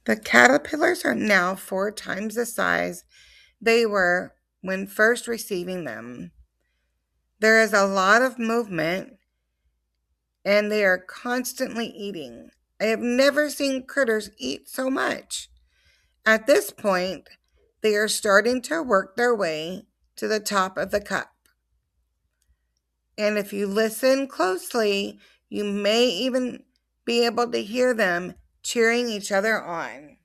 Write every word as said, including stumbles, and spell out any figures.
The caterpillars are now four times the size they were when first receiving them. There is a lot of movement and they are constantly eating. I have never seen critters eat so much. At this point, they are starting to work their way to the top of the cup. And if you listen closely, you may even be able to hear them cheering each other on.